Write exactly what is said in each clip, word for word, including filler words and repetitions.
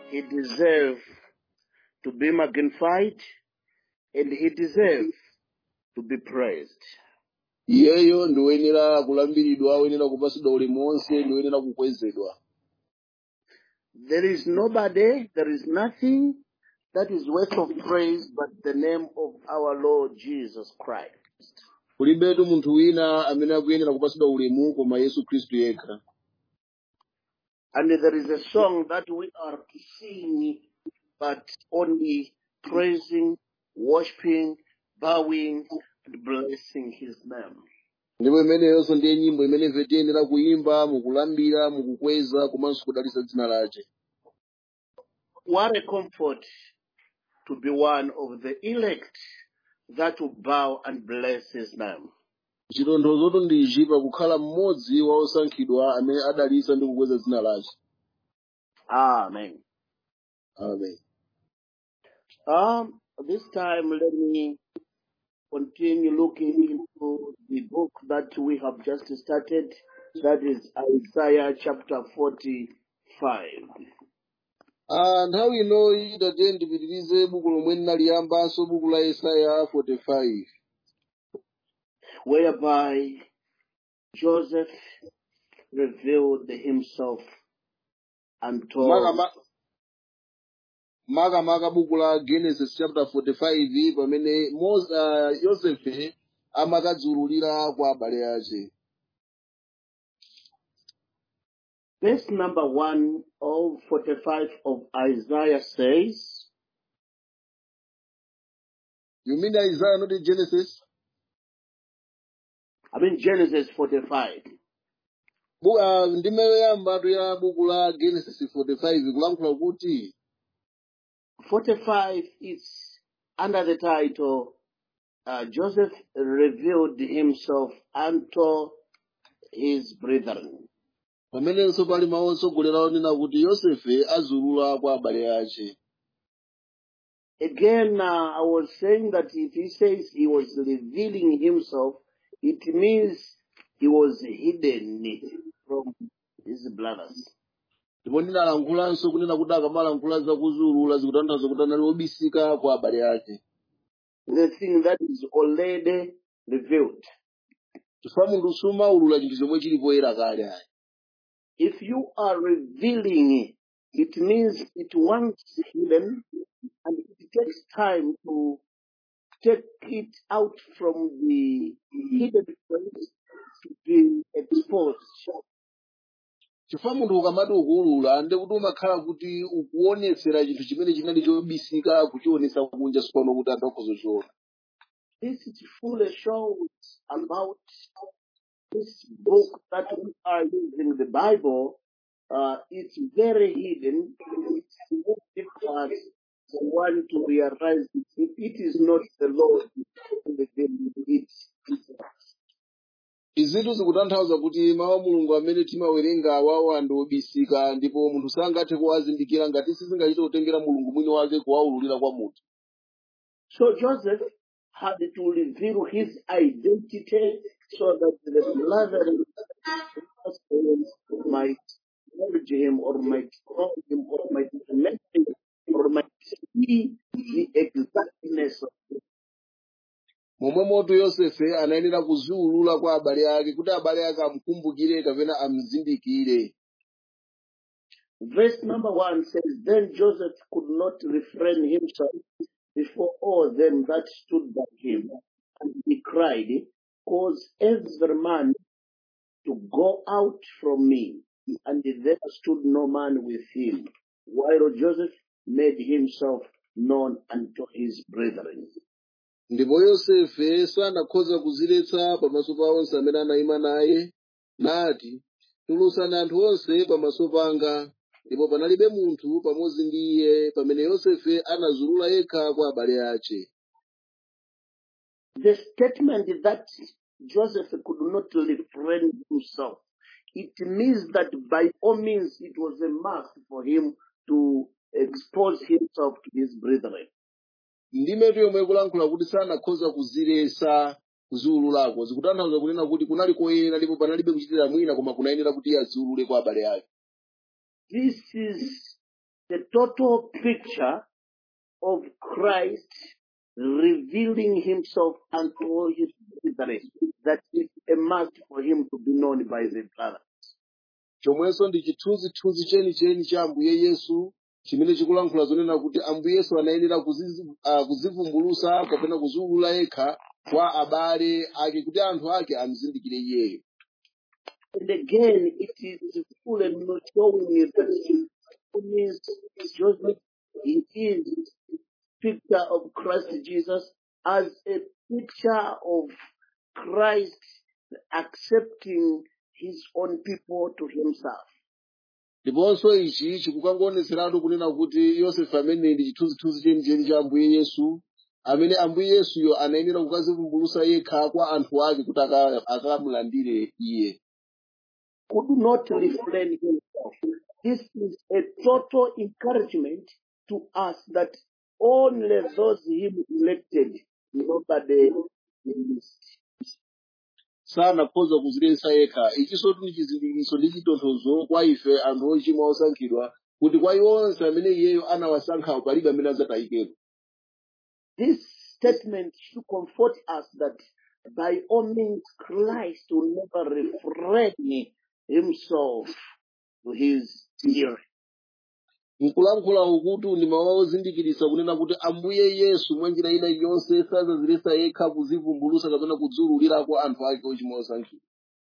He deserves to be magnified and he deserves to be praised. Iyeyo ndiwoyenera kulambiridwa, woyenera kupasidwa ulemu wonse, ndiwoyenera kukwezedwa. There is nobody, there is nothing that is worth of praise but the name of our Lord Jesus Christ. Kulibetu munthu wina amene akuyenera kupasidwa ulemu koma Yesu Khristu yekha. And there is a song that we are to sing, but only praising, worshiping, bowing, and blessing his name. Ndipo imeneyonso ndiye nyimbo imene ife tiyenera kuimba, mukulambira, mukukweza, komanso kudalitsa dzina lake. What a comfort to be one of the elect that will bow and bless his name. Chitonthozo ndi ichi kukhala mmodzi wa osankhidwa amene adalitsa ndi kukweza dzina lake. Amen. Amen. Um, this time let me continue looking into the book that we have just started. That is Isaiah chapter forty-five. Ah, nthawi ino idate ndipitirize buku lomwe linaliyambanso buku la Isaiah forty-five. Whereby Joseph revealed himself unto Maka maka maka buku la Genesis chapter forty-five pamene Moses uh, Yosefe amakadzululira kwa abale ake. Verse number one of forty-five of Isaiah says, You mean Isaiah, not in Genesis? I mean Genesis forty-five. Bu uh, ndimeyoyamba ya buku la Genesis forty-five kulankhula kuti forty-five is under the title, uh, Joseph revealed himself unto his brethren. pamenenso pali mawu otsogolera onena kuti Yosefe azulula kwa abale ake. Again, uh, I was saying that if he says he was revealing himself, it means he was hidden from his brothers. Ndipo ndinalankulanso kunena kuti akamalankhula za kuzulula zikutanthauza kuti anali obisika kwa abale ake. The thing that is already revealed. Chifukwa munthu sumaulula chinthu chomwe chili poyera kale ayi. If you are revealing, it means it once hidden and it takes time to take it out from the hidden place to be exposed. Chifukwa munthu ukamati ukuwulula ndi kuti umakhala kuti ukuonetsera chinthu chimene chinali chobisika kuchionetsa kunja sipano kuti anthu akhozochiona. This is fully shows about this book that we are using, the Bible. Uh, it's very hidden. It's very difficult for one to realize it. If it is not the Lord who revealed it. Izitu zikutanthauza kuti mawu a Mulungu amene timawerenga awawo ndi obisika ndipo munthu sangathe kuwazindikira ngati sizingachite kutengera Mulungu mwini wake kuwawululira kwa munthu. So Joseph had to reveal his identity so that the brethren might acknowledge him or might call him or might connect him or might see the exactness of him. Momwe moto Yosefe anayenera kuziwulula kwa abale ake kuti abale ake amukumbukire kapena amuzindikire. Verse number one says, Then Joseph could not refrain himself before all them that stood by him, and he cried, Cause every man to go out from me. And there stood no man with him, while Joseph made himself known unto his brethren. Ndipo Yosefe sanakhoza kuziletsa pamaso pa onse amene anayima naye, nati, Tulusani anthu onse pamaso panga, ndipo panalibe munthu pamodzi ndi iye pamene Yosefe anazulula yekha kwa abale ake. The statement that Joseph could not refrain himself, it means that by all means it was a must for him to expose himself to his brethren. Ndimetu yomwe kulankhula kuti sanakhoza kuziletsa kuziwululako zikutanthauza kunena kuti kunali koyenera ndipo panalibe kuchitira mwina koma kunayenera kuti aziwulule kwa abale ake. This is the total picture of Christ revealing himself unto all his brethren, that is a must for him to be known by the brother. chomwenso ndi chithunzithunzi chenicheni cha ambuye yesu chimene chikulankhula zonena kuti ambuye yesu anayenera kuzizi- ah, kuzivumbulusa kapena kuziwulula yekha kwa abale ake kuti anthu ake amzindikire iyeyo. And again, it is full and not showing that means Joseph, he is picture of Christ Jesus as a picture of Christ accepting his own people to himself. Ndiponso ichi chikukangoonetseratu kunena kuti Yosefe amene ndi chithunzithunzi chenicheni cha ambuye yesu amene ambuye yesuyo anayenera kukazivumbulusa yekha kwa anthu ake kuti aka- akamulandire iye. Could not refrain himself. This is a total encouragement to us that only those him elected, nobody missed. Sanakhoza kuziletsa yekha. Ichinso ndi chizindikiro ndi chitonthozo kwa ife anthu ochimwa osankhidwa kuti kwa iwo onse amene iyeyo anawasankhawo palibe amene adzatayikeko. This statement should comfort us that by all means Christ will never refrain himself to his hearing. Nkulankhula ukutu ndi mawu ozindikiritsa kunena kuti ambuye yesu mwa njira ina iliyonse sazaziletsa yekha kuzivumbulusa kapena kudziwululirako anthu ake ochimwa osankhidwa.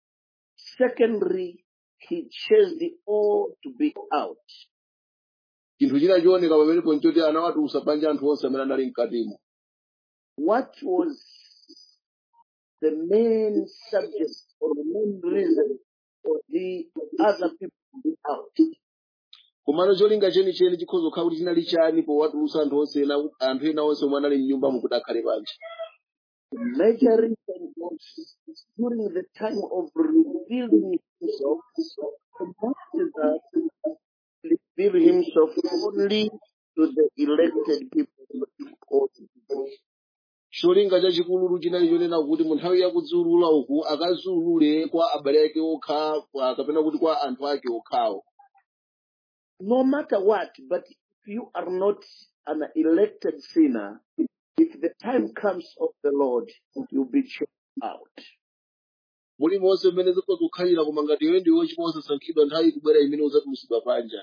Secondly, he chased all to be out. Chinthu china chioneka pamenepo nchoti anawatulutsa panja anthu onse amene anali mkatimo. What was the main subject or the main reason for the other people to be out? Komano cholinga chenicheni chikhoza kukhala kuti chinali chani powatulutsa anthu onse ena anthu ena onse omwe anali m'nyumba mukuti akhale panja. The major reason was during the time of revealing himself, the that reveal himself only to the elected people of God. Cholinga chachikulu chinali chonena kuti mu nthawi ya kudziwulula uku akaziwulule kwa abale ake okha kwa- kapena kuti kwa anthu ake okhawo. No matter what, but if you are not an elected sinner, if the time comes of the Lord, you'll be chased out. Muli monse mmene zikhoza kukhalira koma ngati iwe ndiwe ochimwa osasankhidwa nthawi ikubwera imene udzatulutsidwa panja.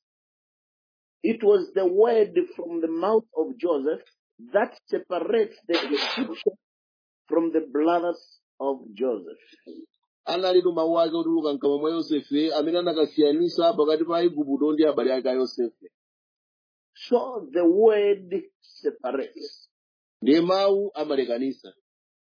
It was the word from the mouth of Joseph that separates the Egyptian from the brothers of Joseph. Analitu mawu ake otuluka mkamwa mwa Yosefe amene anakasiyanisa pakati pa Aigupto ndi abale ake a Yosefe. So the word separates. Ndiye mawu amalekanisa.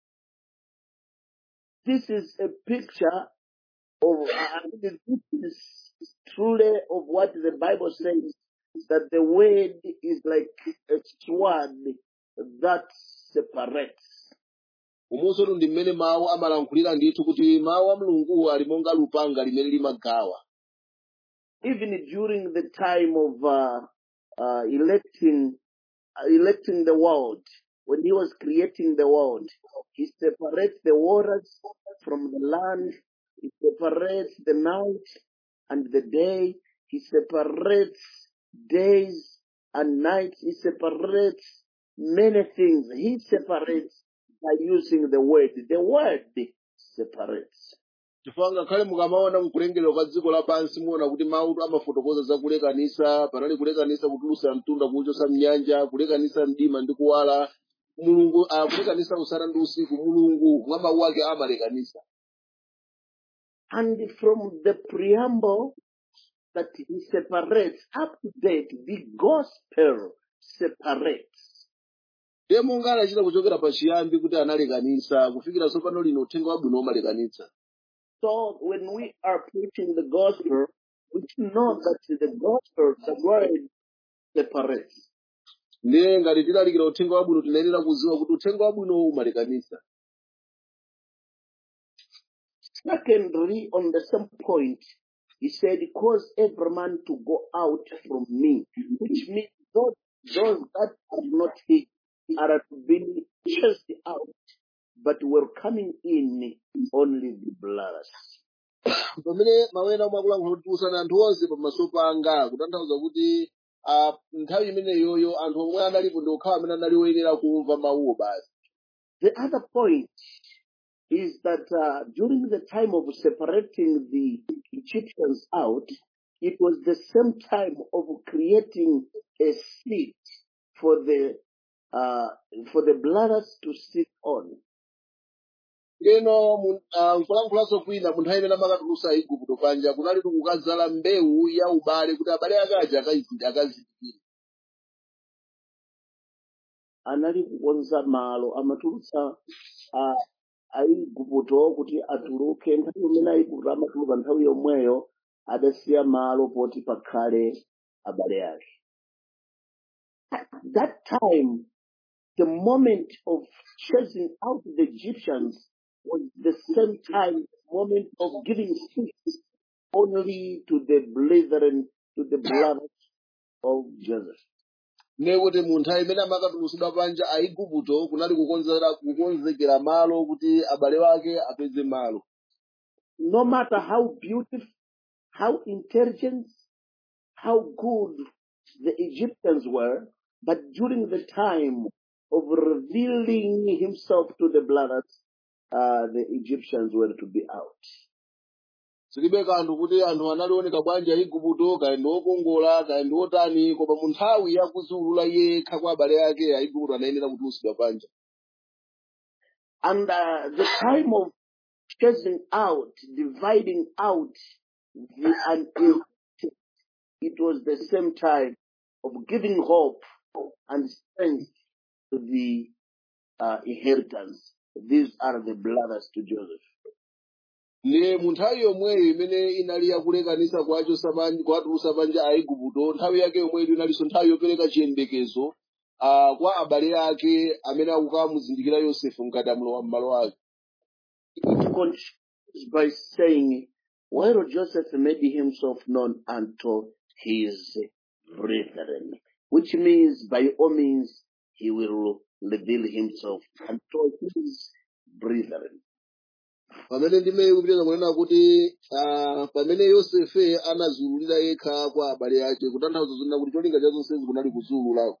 This is a picture of, uh, this is truly of what the Bible says, that the word is like a sword that separates. Umonso ndi mmene mawu amalankhulira ndithu kuti mawu a Mulungu ali monga lupanga limene limagawa. Even during the time of uh, uh, electing, uh, electing the world, when he was creating the world, he separates the waters from the land, he separates the night and the day, he separates days and nights, he separates many things. He separates by using the word. The word separates. Chifukwa ngakhale mukamaona mkulengedwa kwa dziko lapansi muona kuti mawu amafotokoza za kulekanisa, panali kulekanisa kutulutsa mtunda kuuchotsa mnyanja, kulekanisa mdima ndi kuwala. Mulungu akulekanisa usana ndi usiku. Mulungu mwa mawu ake amalekanisa. And from the preamble that he separates up to date, the gospel separates. Ndiye monga anachita kuchokera pachiyambi kuti analekanisa kufikira tsopano lino uthenga wabwino umalekanitsa. So when we are preaching the gospel, we know that the gospel, the word separates. Ndiye ngati tilalikira uthenga wabwino tinayenera kudziwa kuti uthenga wabwino umalekanisa. Secondly, on the same point, he said, cause every man to go out from me, which means those, those that are not his are to be chased out, but were coming in only the brothers. Pamene mawena omwe akulankhula kuti usana anthu onse pamaso panga kutanthauza kuti ah, nthawi imeneyoyo anthu omwe analipo ndi okhawo amene anali oyenera kumva mawuwo basi. The other point is that uh, during the time of separating the Egyptians out, it was the same time of creating a seat for the uh, for the brothers to sit on. Lero mu- ah, nkulankhulanso kwina mu nthawi imene amakatulusa Aigupto panja kunali kukadzala mbewu ya ubale kuti abale ake aja akayizi- akazindikire. Anali kukonza malo amatulutsa uh, Aigupto kuti atuluke nthawi imene Aigupto amatuluka nthawi yomweyo adasiya malo poti pakhale abale ake. At that time, the moment of chasing out the Egyptians was the same time, moment of giving peace only to the brethren, to the blood of Joseph. Ne kuti mu nthawi imene amakatulusidwa panja Aigupto kunali kukonzera kukonzekera malo kuti abale ake apeze malo. No matter how beautiful, how intelligent, how good the Egyptians were, but during the time of revealing himself to the brothers, uh, the Egyptians were to be out. Silibe kanthu kuti anthu analioneka bwanja Aigupto kaya ndi okongola kaya ndi otani koma mu nthawi ya kudziwulula yekha kwa abale ake Aigupto anayenera kutulusidwa panja. And uh, the time of chasing out, dividing out the unintelligent, it was the same time of giving hope and strength to the uh, inheritance. These are the brothers to Joseph. Ne mu nthawi yomweyo imene inali yakulekanisa kwacho sabanja kwatulusa panja Aigupto nthawi yake yomweyo inalinso nthawi yopereka chiyembekezo ah, kwa abale ake amene akukamuzindikira Yosefu ngati amlowa m'malo ake. It continues by saying, while Joseph made himself known unto his brethren, which means by all means he will reveal himself unto his brethren. Pamene ndime kupitiriza kunena kuti ah, pamene Yosefe anadziwululira yekha kwa abale ake kutanthauza zonena kuti cholinga cha zonsezi kunali kudziwululako.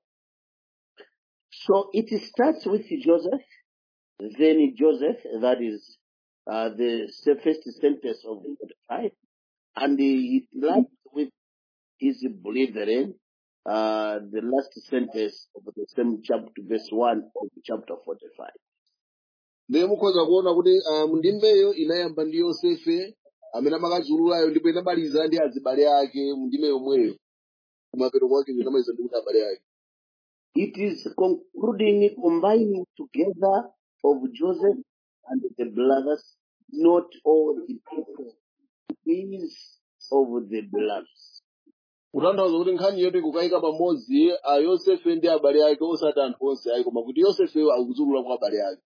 So it starts with Joseph, then Joseph, that is uh, the first sentence of forty-five, and it lasts with his brethren, uh, the last sentence of the same chapter, verse one of chapter forty-five. Ndiye mukhoza kuona kuti ah, ndimbeyo inayamba ndi Yosefe amene amakadziwululayo ndipo inamaliza ndi azibale ake mu ndime yomweyo. Kumapeto kwake inamaliza ndi kuti abale ake. It is concluding, combining together of Joseph and the brothers, not all the people, is of the brothers. Kutanthauza kuti nkhani yetu ikukayika pamodzi a Yosefe ndi abale ake osati anthu onse ayi koma kuti Yosefe akudziwulula kwa abale ake.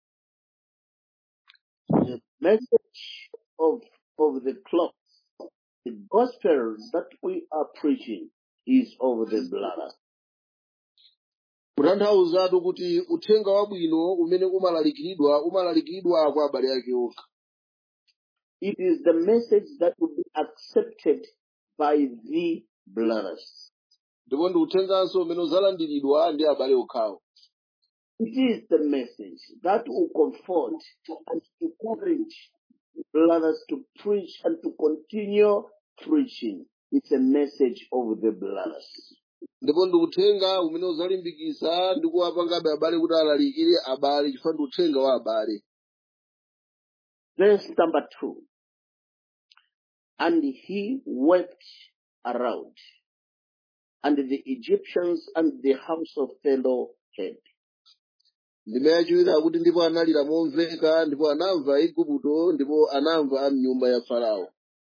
The message of, of the cloth, the gospel that we are preaching is of the brothers. Kutanthauzatu kuti uthenga wabwino umene umalalikiridwa umalalikiridwa kwa abale ake okha. It is the message that will be accepted by the brothers. Ndipo ndi uthenganso umene uzalandiridwa ndi abale okhawo. It is the message that will comfort and encourage the brothers to preach and to continue preaching. It's a message of the brothers. Ndipo ndi uthenga umene uzalimbikitsa ndi kuwapangabe abale kuti alalikire abale chifukwa ndi uthenga wa abale. Verse number two. And he wept around, and the Egyptians and the house of Pharaoh heard. Ndime yachiwiri akuti ndipo analira momveka ndipo anamva Aigupto ndipo anamva a m'nyumba ya Farao.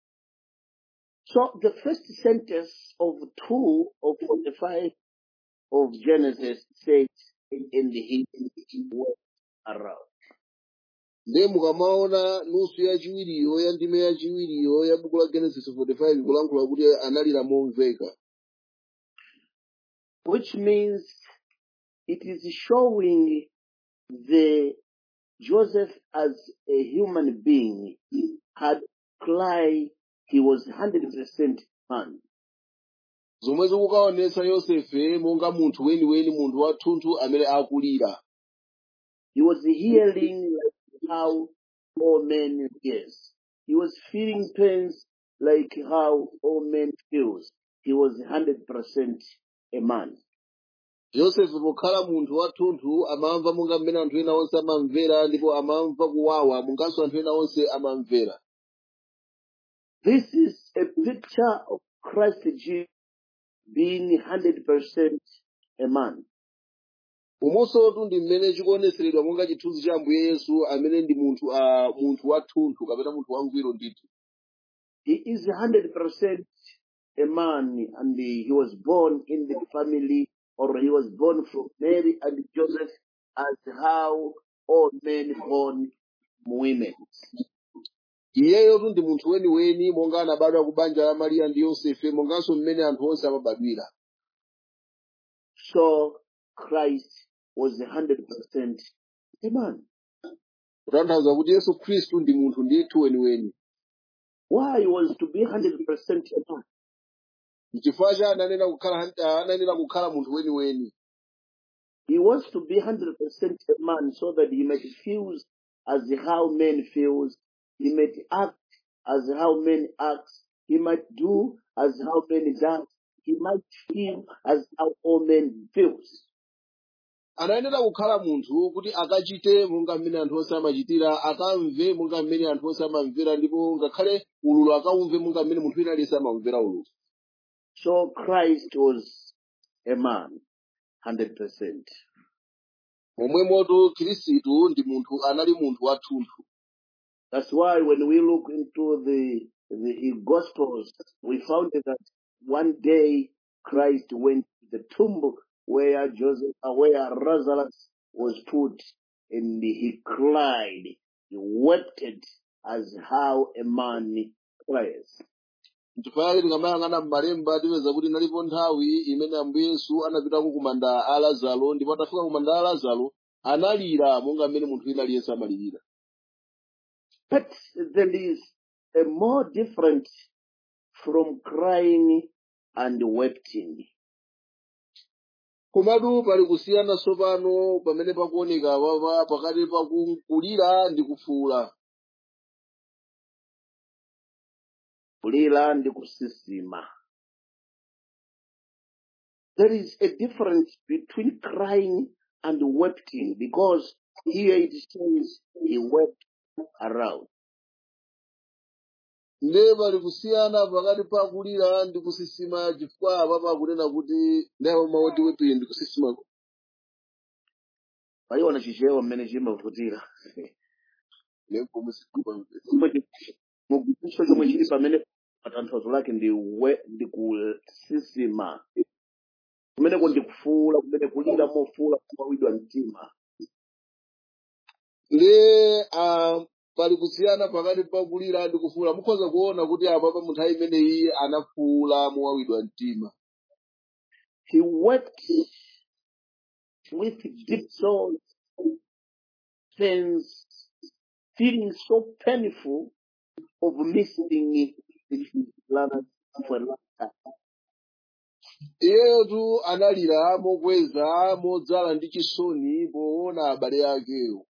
So the first sentence of two of forty-five of Genesis says, and he wept around. Ndiye mukamaona nusu yachiwiriyo ya ndime yachiwiriyo ya buku la Genesis forty-five kulankhula kuti analira momveka. Which means it is showing the Joseph as a human being had cried, he was one hundred percent man. zomwe zikukaonetsa Yosefe monga munthu weniweni, munthu wathunthu amene akulira. He was hearing like how all men hears. He was feeling pains like how all men feels. He was one hundred percent a man. Yosefe pokhala munthu wathunthu amamva monga mmene anthu ena onse amamvera, ndipo amamva kuwawa monganso anthu ena onse amamvera. This is a picture of Christ Jesus being one hundred percent a man. Umonsotu ndi mmene chikuonetseredwa monga chithunzi cha Ambuye Yesu amene ndi munthu a munthu wathunthu kapena munthu wangwiro ndithu. He is one hundred percent a man, and he was born in the family, or he was born from Mary and Joseph, as how all men born women. Iyeyotu ndi munthu weniweni monga anabadwa ku banja la Mariya ndi Yosefe, monganso mmene anthu onse amabadwira. So Christ was one hundred percent a man. Kutanthauza kuti Yesu Khristu ndi munthu ndithu weniweni. Why he was to be one hundred percent a man? N'chifukwa chani ananena kukhala ananena kukhala munthu weniweni. He was to be one hundred percent a man so that he might feel as how men feels. He might act as how men act. He might do as how men does. He might feel as how all men feels. Anayenera kukhala munthu kuti akachite monga mmene anthu onse amachitira, akamve monga mmene anthu onse amamvera, ndipo ngakhale ululu akamve monga mmene munthu wina aliyense amamvera ululu. So Christ was a man, one hundred percent. Momwemotu Khristu ndi munthu, anali munthu wathunthu. That's why when we look into the the Gospels, we found that one day Christ went to the tomb where Joseph, uh, where Lazarus was put, and he cried, he wept as how a man cries. N'chifukwa tingamayang'ana m'malemba tipeza kuti inalipo nthawi imene Ambuye Yesu anapitako ku manda a Lazaro, ndipo atafika ku manda a Lazaro analira monga mmene munthu wina aliyense amalirira. But there is a more different from crying and weeping. Komatu pali kusiyana tsopano pamene pakuoneka papa pakati pa kulira ndi kufuula. Kulira ndi kusisima. There is a difference between crying and weeping, because here it says he wept around. Nde pali kusiyana pakati pa kulira ndi kusisima, chifukwa apa pakunena kuti ndawo mawoti weeping ndi kusisima. Paliona chichewa mmene chimavutira. Lembo musikumva. Mugupisho chomwe chili pamene patanthauzo lake ndi we ndi kusisima. Kumene ndi kufuula, kumene kulira mofuula kumawidwa mtima. Nde ah pali kusiyana pakati pa kulira ndi kufuula. Mukhoza kuona kuti apa pa munthu imeneyi anafuula mowawidwa mtima. He wept with deep sorrow, pains, feeling so painful of missing his brothers for a long time. Iyetu analira mokweza modzala ndi chisoni poona abale akewo.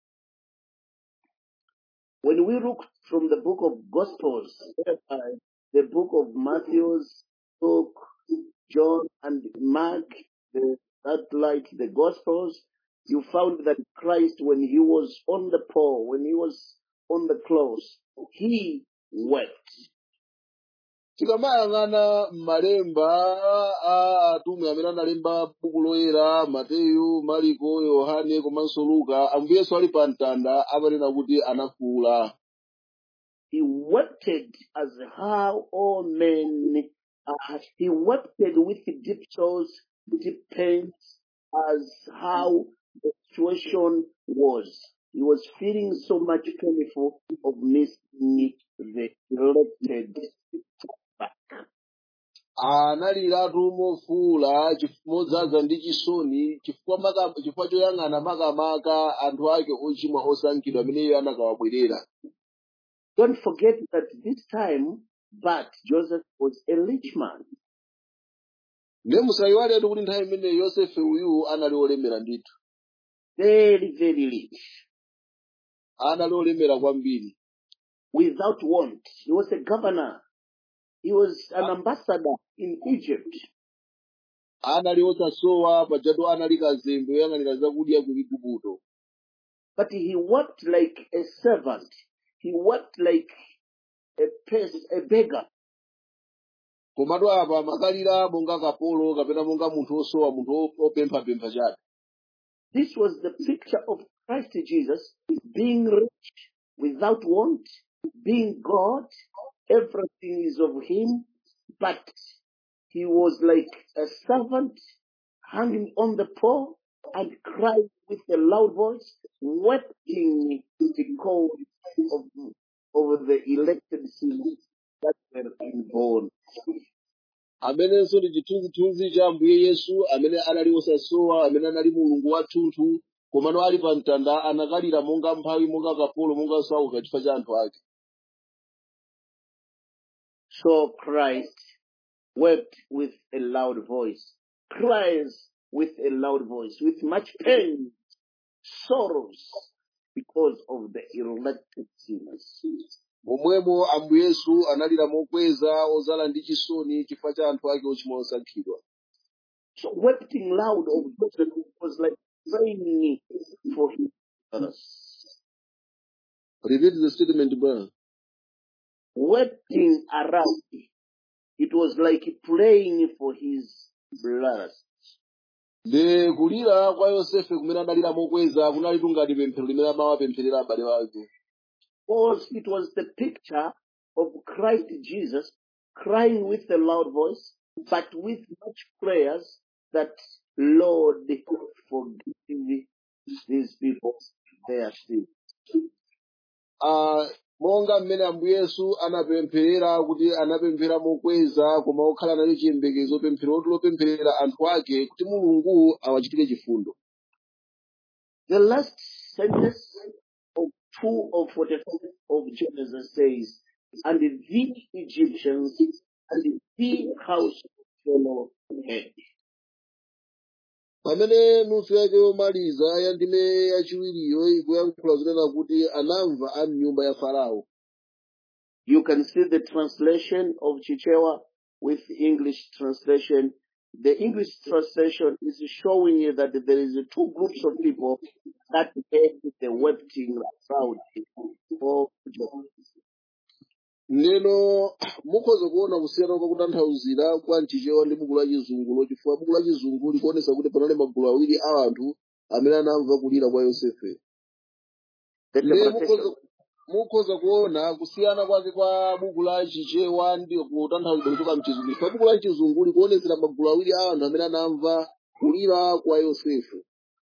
When we look from the book of Gospels, the book of Matthew, Luke, John, and Mark, the, that like the Gospels, you found that Christ, when he was on the pole, when he was on the cross, he wept. Tikamayang'ana m'malemba a atumwi amene analemba buku loyera, Mateyu, Mariko, Yohane komanso Luka, Ambuye Yesu ali pa mtanda amanena kuti anafuula. He wept as how all men, uh, he wept with deep sorrows, deep pains, as how the situation was. He was feeling so much painful of missing the elected back. Analiratu mofuula modzaza ndi chisoni chifukwa choyang'ana makamaka anthu ake ochimwa osankhidwa ameneyo anakawabwerera. Don't forget that this time, but Joseph was a rich man. ndiye musayiwaletu kuti nthawi imeneyi yosefe uyu anali olemera ndithu, very, very rich, anali olemera kwambiri. without want. He was a governor. He was an ambassador in Egypt. Anali osasowa pajatu anali kazembe oyang'anira zakudya ku Igupto. But he worked like a servant. He worked like a pes- a beggar. Komatu apa makalira monga kapolo kapena monga munthu osowa, munthu opemphapempha chabe. This was the picture of Christ Jesus being rich without want, being God. Everything is of him, but he was like a servant hanging on the pole and crying with a loud voice, weeping because of, of the elected sinners that were inborn. Amenenso ndi chithunzithunzi cha Ambuye Yesu amene anali osasowa, amene anali mulungu wathunthu, komano ali pa mtanda anakalira monga mphawi, monga kapolo, monga osauka chifukwa cha anthu ake. So Christ wept with a loud voice, cries with a loud voice, with much pain, sorrows, because of the elected sinners. Momwemo Ambuye Yesu analira mokweza ozala ndi chisoni chifukwa cha anthu ake ochimwa osankhidwa. So weeping loud of Joseph was like praying for his brothers. Repeat the statement, brother. Weeping around, it was like praying for his brothers. De kulira kwa Yosefe kumene analira mokweza kunali ngati pemphero limene amawapempherera abale ake. Because it was the picture of Christ Jesus crying with a loud voice, but with much prayers that, Lord, forgive these people their sins. Ah, monga mmene Ambuye Yesu anapempherera kuti anapemphera mokweza koma okhala nali chiyembekezo pemphero lopempherera anthu ake kuti Mulungu awachitire chifundo. The last sentence of two of forty-five of Genesis says, and the Egyptians and the house follow head. Pamene nusu yake yomaliza ya ndime yachiwiriyo ikuyankhula zonena kuti anamva a m'nyumba ya Farao. You can see the translation of Chichewa with English translation. The English translation is showing you that there is two groups of people that heard the weeping crowd of Joseph. Neno mukhoza kuona kusiyana kwa kutanthauzira kwa Mchichewa ndi buku la Chizungu chifukwa buku la Chizungu likuonesa kuti panali magulu awiri a anthu amene anamva kulira kwa Yosefe. The Ne interpretation. mukhoza mukhoza kuona kusiyana kwake kwa buku la Chichewa ndi kutanthauzira kuchoka m'Chizungu chifukwa buku la Chizungu likuonesera magulu awiri a anthu amene anamva kulira kwa Yosefe.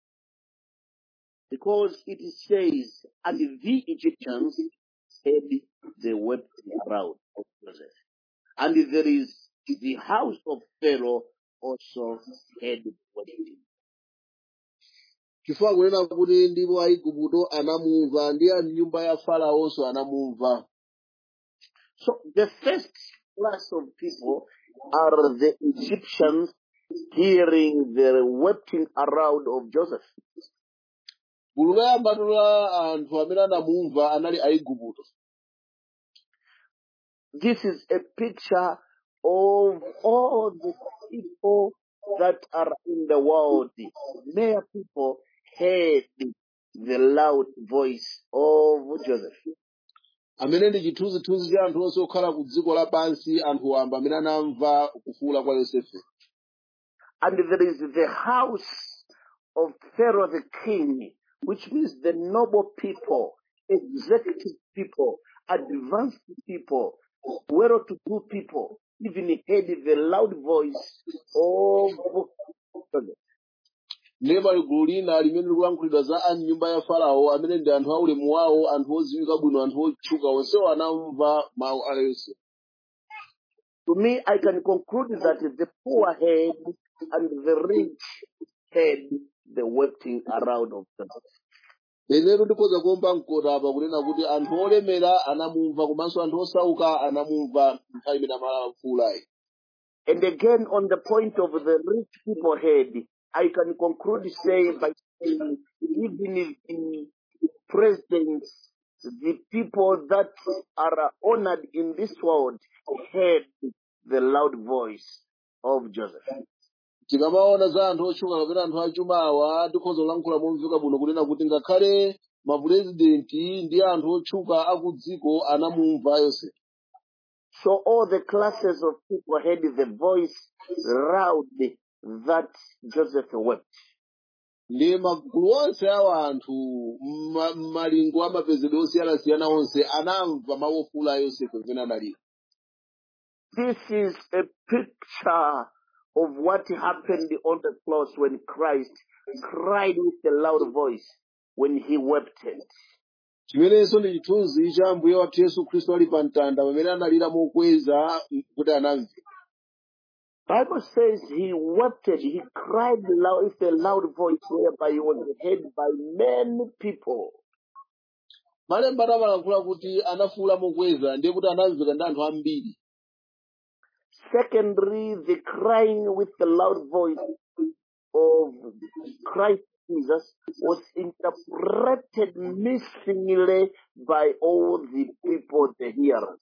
Because it says, and the Egyptians heard the weeping crowd of Joseph. And there is the house of Pharaoh also heard the weeping. Chifukwa kunena kuti ndipo Aigupto anamumva ndi a m'nyumba ya Faraonso anamumva. So the first class of people are the Egyptians hearing the weeping around of Joseph. Gulu loyambatu la anthu amene anamumva anali Aigupto. This is a picture of all the people that are in the world. Many people heard the loud voice of Joseph. Amene ndi chithunzithunzi cha anthu onse okhala ku dziko lapansi, anthu wamba amene anamva kufuwula kwa Yosefe. And there is the house of Pharaoh the king, which means the noble people, executive people, advanced people, well-to-do people, even heard the loud voice of Joseph. Nema ligulu lina limene likuyankhulidwa za a m'nyumba ya Farao amene ndi anthu aulemu wawo, anthu odziwika bwino, anthu otchuka, onsewo anamva mawu a Yosefe. To me, I can conclude that the poor heard and the rich heard the weeping around of Joseph. Leneru ndikhoza kuomba mkota apa kunena kuti anthu olemera anamumva komanso anthu osauka anamumva nthawi imene amafuwulayi. And again, on the point of the rich people head, I can conclude say by saying even the presidents, the people that are honored in this world heard the loud voice of Joseph. tikamaona za anthu otchuka kapena anthu achumawa tikhoza kulankhula momveka bwino kunena kuti ngakhale mapurezidenti ndi anthu otchuka aku dziko anamumva Yosefe. So all the classes of people heard the voice loud that Joseph wept. Ndi magulu onse awa anthu ma- malingo amapezedwe osiyanasiyana onse anamva mawu ofuula a Yosefe pamene analira. This is a picture of what happened on the cross when Christ cried with a loud voice when he wept. Chimenenso ndi chithunzi cha Ambuye wathu Yesu Khristu ali pa mtanda pamene analira mokweza kuti anamve. Bible says he wept, he cried loud with a loud voice whereby he was heard by many people. Malemba amalankhula kuti anafuula mokweza ndiye kuti anamveka ndi anthu ambiri. Secondly, the crying with the loud voice of Christ Jesus was interpreted missingly by all the people, the hearers.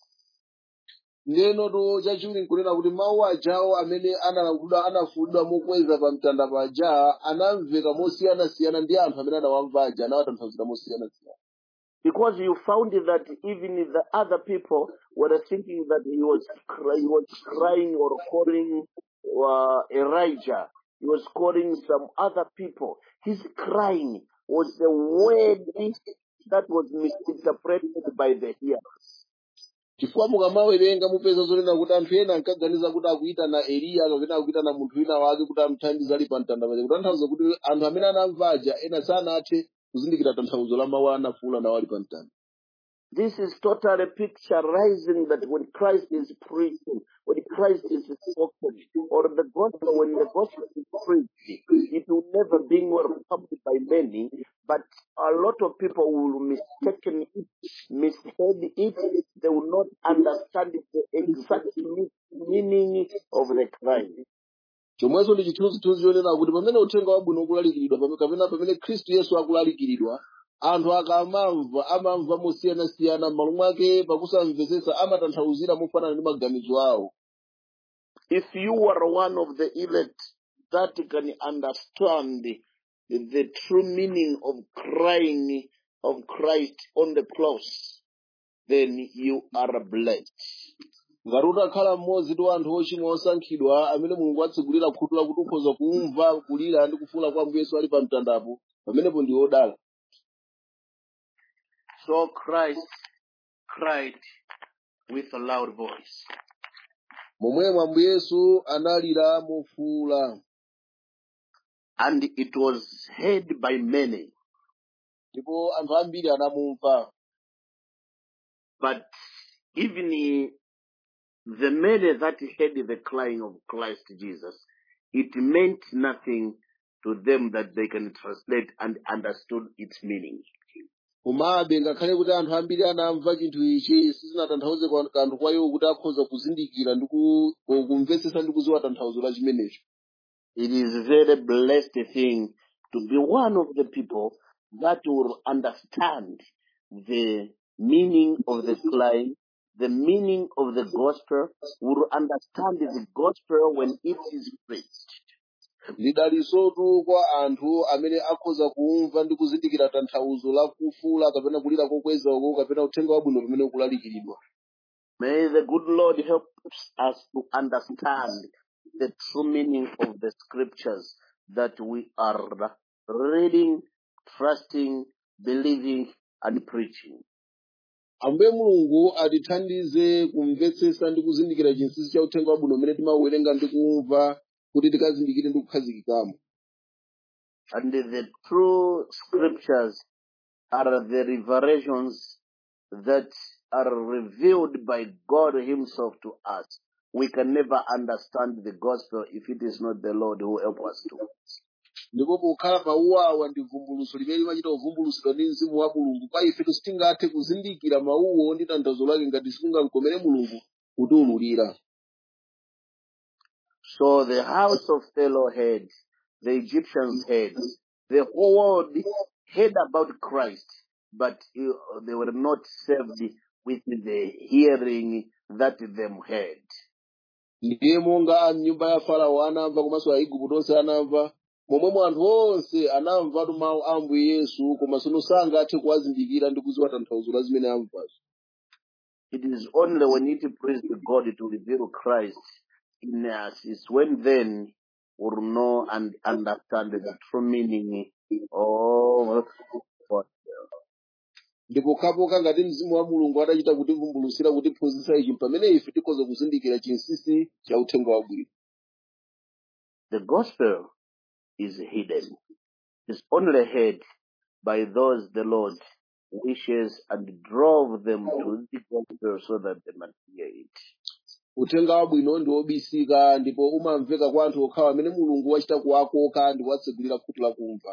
Ndenoto chachiwiri nkunena kuti mawu ajawo amene analankhulidwa anafuulidwa mokweza pa mtanda paja anamveka mosiyanasiyana ndi anthu amene anawamva aja anawatanthauzira mosiyanasiyana. Because you found that even the other people were thinking that he was cry, he was crying or calling uh, Elijah. He was calling some other people. His crying was the word that was misinterpreted by the hearers. Chifukwa mukamawerenga mupeza zonena kuti anthu ena ankaganiza kuti akuyitana Eliya kapena akuyitana munthu wina wake kuti amuthandize ali pa mtanda paja kutanthauza kuti anthu amene anamva aja ena sanathe kuzindikira tanthauzo la mawu anafuula nawo ali pa mtanda. This is totally picturizing that when Christ is preaching, when Christ is spoken, or the gospel, when the gospel is preached, it will never be welcomed by many, but a lot of people will mistaken it, misheard it, they will not understand the exact meaning of the crying. Chomweso ndi chithunzithunzi chonena kuti pamene uthenga wabwino ukulalikiridwa pamene kapena pamene Khristu Yesu akulalikiridwa anthu akamamva amamva mosiyanasiyana m'malo mwake pakusamvetsetsa amatanthauzira mofanana ndi maganizo awo. If you were one of the elect that can understand the, the true meaning of crying of Christ on the cross, then you are blessed. Ngati utakhala mmodzi ndi anthu ochimwa osankhidwa amene Mulungu atsegulira khutu lakuti ukhoza kumva kulira ndi kufuula kwa Ambuye Yesu ali pa mtandapo pamenepo ndi odala. So Christ cried with a loud voice. Momwemo Ambuye Yesu analira mofuula. And it was heard by many. Ndipo anthu ambiri anamumva. But even the many that heard the crying of Christ Jesus, it meant nothing to them that they can translate and understood its meaning. Komabe ngakhale kuti anthu ambiri anamva chinthu ichi sizinatanthauze kanthu kwa iwo kuti akhoza kuzindikira ndi kumvetsetsa ndi kudziwa tanthauzo la chimenecho. It is a very blessed thing to be one of the people that will understand the meaning of the crying, the meaning of the gospel, will understand the gospel when it is preached. Lidalisotu kwa anthu amene akhoza kumva ndi kuzindikira tanthauzo la kufuula kapena kulira kokweza uko kapena uthenga wabwino pamene ukulalikiridwa. May the good Lord help us to understand the true meaning of the scriptures that we are reading, trusting, believing, and preaching. Ambuye Mulungu atithandize kumvetsetsa ndi kuzindikira chinsinsi cha uthenga wabwino umene timauwerenga ndi kumva kuti tikazindikire ndi kukhazikikamo. And the true scriptures are the revelations that are revealed by God himself to us. We can never understand the gospel if it is not the Lord who helps us to. Ndipo pokhala mawuwa ndi vumbulutso limene limachita kuvumbulutsidwa ndi Mzimu wa Mulungu pa ife sitingathe kuzindikira mawuwo ndi tanthauzo lake ngati sikungamkomere Mulungu kutiwululira. So the house of Pharaoh heard, the Egyptians heard, the whole world heard about Christ, but uh, they were not saved with the hearing that them heard. ndiye monga nyumba ya farao anamva komanso aigupto onse anamva momwemo anthu onse anamvatu mawu a ambuye yesu komanso sangathe kuwazindikira ndi kuziwa tanthauzo la zimene amvazo. It is only when it pleased God to reveal Christ in us is when then we'll know and understand the true meaning of God. ndipo kapokha ngati mzimu wa mulungu atachita kutivumbulutsira kutiphunzitsa ichi pamene ife tikhoza kuzindikira chinsinsi cha uthenga wabwino. The gospel is hidden. It's only heard by those the Lord wishes and drove them to the gospel so that they might hear it. Uthenga wabwino ndi wobisika ndipo umamveka kwa anthu okhawa amene mulungu wachita kuwakoka ndi kuwatsegulira khutu la kumva.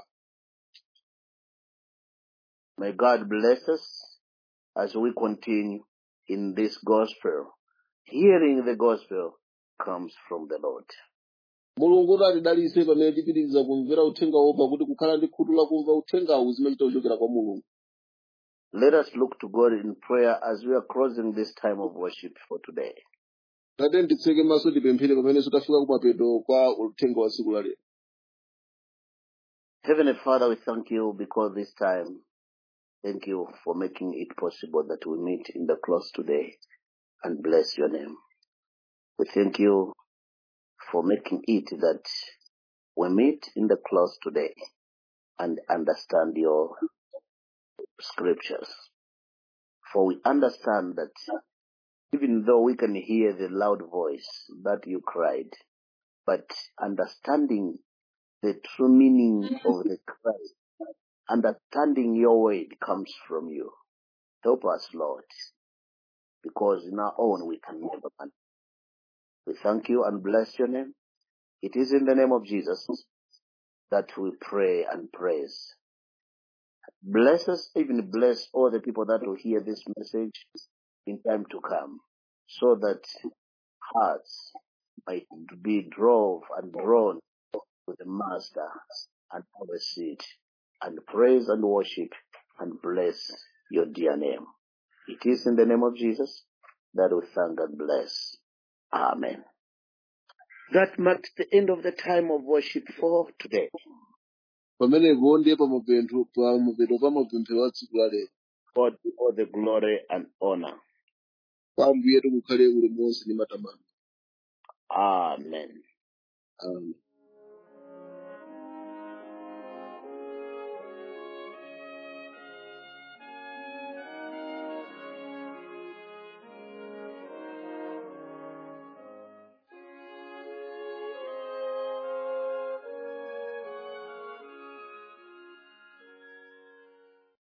May God bless us as we continue in this gospel. Hearing the gospel comes from the Lord. Mulungu atidalitse pamene tipitiriza kumvera uthenga wobva kuti kukhala ndi khutu la kumva uthengawu zimachita kuchokera kwa Mulungu. Let us look to God in prayer as we are closing this time of worship for today. Tate nditseke maso tipemphere pamene tafika kumapeto kwa uthenga wa tsiku la lero. Heavenly Father, we thank you because this time, thank you for making it possible that we meet in the close today and bless your name. We thank you for making it that we meet in the close today and understand your scriptures. For we understand that even though we can hear the loud voice that you cried, but understanding the true meaning of the cry, understanding your word comes from you. Help us, Lord, because in our own we can never manage. We thank you and bless your name. It is in the name of Jesus that we pray and praise. Bless us, even bless all the people that will hear this message in time to come, so that hearts might be drove and drawn to the Master and our seat, and praise and worship and bless your dear name. It is in the name of Jesus that we thank and bless. Amen. That marks the end of the time of worship for today. Pamenepo ndiye pamapeto pamapeto pa mapemphero a tsiku la lero. God be all the glory and honor. Kwa Ambuye kukhale ulemu wonse ndi matamando. Amen. Amen.